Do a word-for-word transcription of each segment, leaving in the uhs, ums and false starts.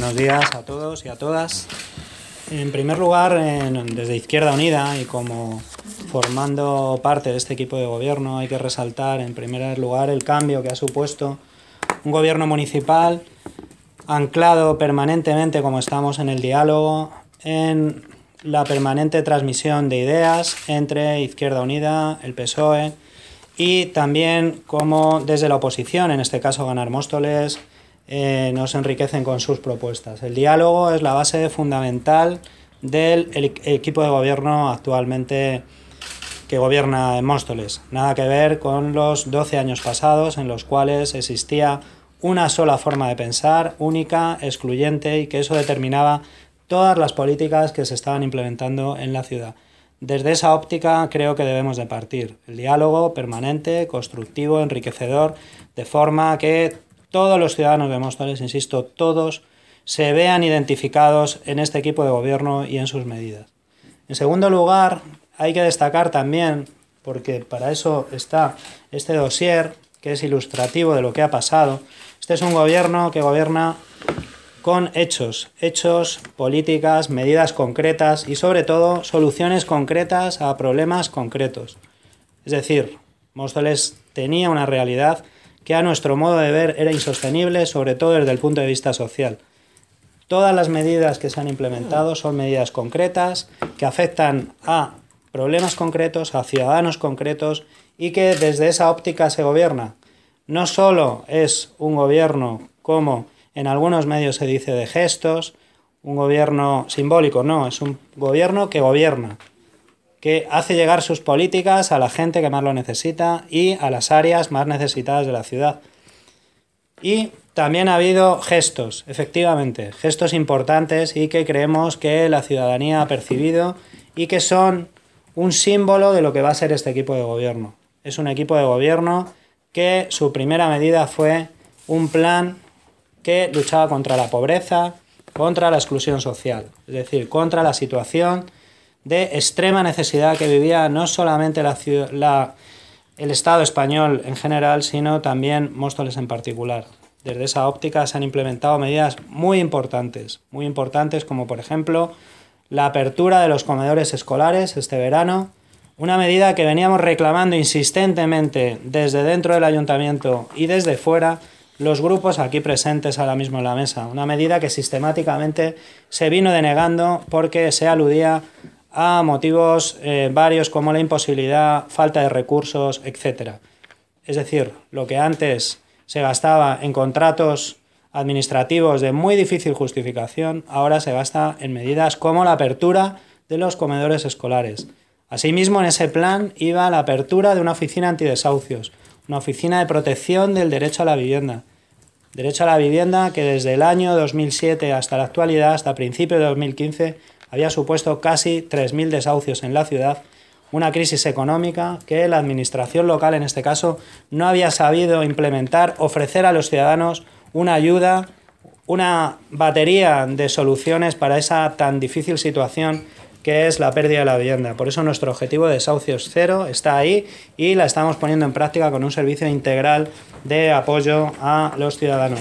buenos días a todos y a todas. En primer lugar, en, desde Izquierda Unida y como formando parte de este equipo de gobierno, hay que resaltar en primer lugar el cambio que ha supuesto un gobierno municipal anclado permanentemente, como estamos, en el diálogo, en la permanente transmisión de ideas entre Izquierda Unida, el P S O E y también como desde la oposición, en este caso Ganar Móstoles, eh, nos enriquecen con sus propuestas. El diálogo es la base fundamental del el, el equipo de gobierno actualmente que gobierna en Móstoles. Nada que ver con los doce años pasados en los cuales existía una sola forma de pensar, única, excluyente, y que eso determinaba todas las políticas que se estaban implementando en la ciudad. Desde esa óptica creo que debemos de partir. El diálogo permanente, constructivo, enriquecedor, de forma que todos los ciudadanos de Móstoles, insisto, todos, se vean identificados en este equipo de gobierno y en sus medidas. En segundo lugar, hay que destacar también, porque para eso está este dossier, que es ilustrativo de lo que ha pasado. Este es un gobierno que gobierna con hechos, hechos, políticas, medidas concretas y sobre todo soluciones concretas a problemas concretos. Es decir, Móstoles tenía una realidad que a nuestro modo de ver era insostenible, sobre todo desde el punto de vista social. Todas las medidas que se han implementado son medidas concretas que afectan a problemas concretos, a ciudadanos concretos y que desde esa óptica se gobierna. No solo es un gobierno, como en algunos medios se dice, de gestos, un gobierno simbólico, no, es un gobierno que gobierna, que hace llegar sus políticas a la gente que más lo necesita y a las áreas más necesitadas de la ciudad. Y también ha habido gestos, efectivamente, gestos importantes y que creemos que la ciudadanía ha percibido y que son un símbolo de lo que va a ser este equipo de gobierno. Es un equipo de gobierno que su primera medida fue un plan que luchaba contra la pobreza, contra la exclusión social, es decir, contra la situación de extrema necesidad que vivía no solamente la, la, el Estado español en general, sino también Móstoles en particular. Desde esa óptica se han implementado medidas muy importantes, muy importantes como por ejemplo la apertura de los comedores escolares este verano, una medida que veníamos reclamando insistentemente desde dentro del ayuntamiento y desde fuera los grupos aquí presentes ahora mismo en la mesa, una medida que sistemáticamente se vino denegando porque se aludía a motivos eh, varios como la imposibilidad, falta de recursos, etcétera. Es decir, lo que antes se gastaba en contratos administrativos de muy difícil justificación, ahora se gasta en medidas como la apertura de los comedores escolares. Asimismo, en ese plan iba la apertura de una oficina antidesahucios, una oficina de protección del derecho a la vivienda. Derecho a la vivienda que desde el año dos mil siete hasta la actualidad, hasta principios de dos mil quince, había supuesto casi tres mil desahucios en la ciudad, una crisis económica que la administración local, en este caso, no había sabido implementar, ofrecer a los ciudadanos una ayuda, una batería de soluciones para esa tan difícil situación que es la pérdida de la vivienda. Por eso nuestro objetivo de desahucios cero está ahí y la estamos poniendo en práctica con un servicio integral de apoyo a los ciudadanos.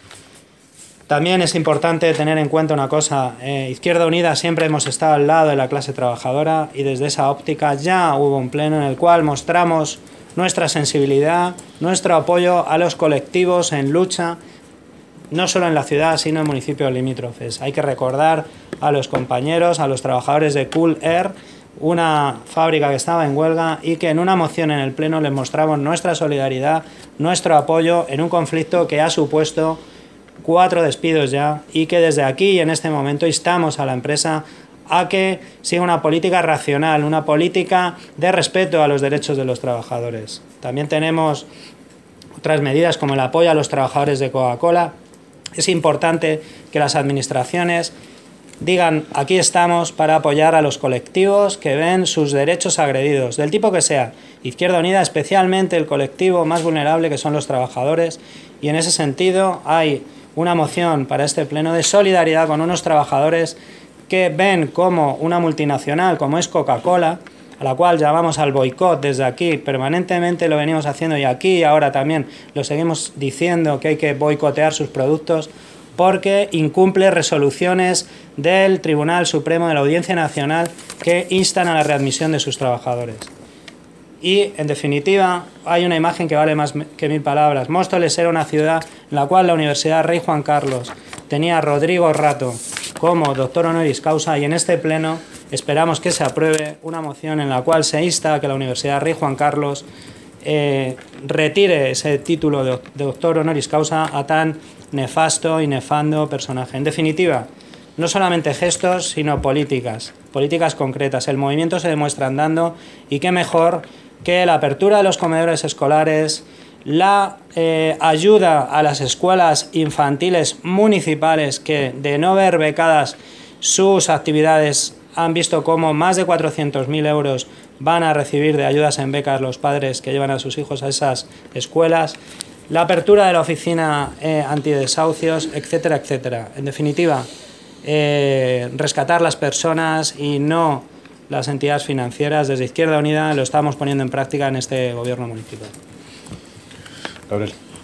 También es importante tener en cuenta una cosa, eh, Izquierda Unida siempre hemos estado al lado de la clase trabajadora y desde esa óptica ya hubo un pleno en el cual mostramos nuestra sensibilidad, nuestro apoyo a los colectivos en lucha, no solo en la ciudad, sino en municipios limítrofes. Hay que recordar a los compañeros, a los trabajadores de Cool Air, una fábrica que estaba en huelga y que en una moción en el pleno les mostramos nuestra solidaridad, nuestro apoyo en un conflicto que ha supuesto cuatro despidos ya y que desde aquí y en este momento instamos a la empresa a que siga una política racional, una política de respeto a los derechos de los trabajadores. También tenemos otras medidas como el apoyo a los trabajadores de Coca-Cola. Es importante que las administraciones digan aquí estamos para apoyar a los colectivos que ven sus derechos agredidos, del tipo que sea. Izquierda Unida, especialmente el colectivo más vulnerable que son los trabajadores, y en ese sentido hay una moción para este pleno de solidaridad con unos trabajadores que ven como una multinacional como es Coca-Cola, a la cual llamamos al boicot desde aquí, permanentemente lo venimos haciendo y aquí y ahora también lo seguimos diciendo que hay que boicotear sus productos, porque incumple resoluciones del Tribunal Supremo de la Audiencia Nacional que instan a la readmisión de sus trabajadores. Y, en definitiva, hay una imagen que vale más que mil palabras. Móstoles era una ciudad en la cual la Universidad Rey Juan Carlos tenía a Rodrigo Rato como doctor honoris causa, y en este pleno esperamos que se apruebe una moción en la cual se insta a que la Universidad Rey Juan Carlos eh, retire ese título de, de doctor honoris causa a tan nefasto y nefando personaje. En definitiva, no solamente gestos, sino políticas, políticas concretas. El movimiento se demuestra andando, y qué mejor que la apertura de los comedores escolares, la eh, ayuda a las escuelas infantiles municipales que, de no ver becadas sus actividades, han visto cómo más de cuatrocientos mil euros van a recibir de ayudas en becas los padres que llevan a sus hijos a esas escuelas, la apertura de la oficina eh, antidesahucios, etcétera, etcétera. En definitiva, eh, rescatar las personas y no las entidades financieras. Desde Izquierda Unida lo estamos poniendo en práctica en este gobierno municipal. Gabriel.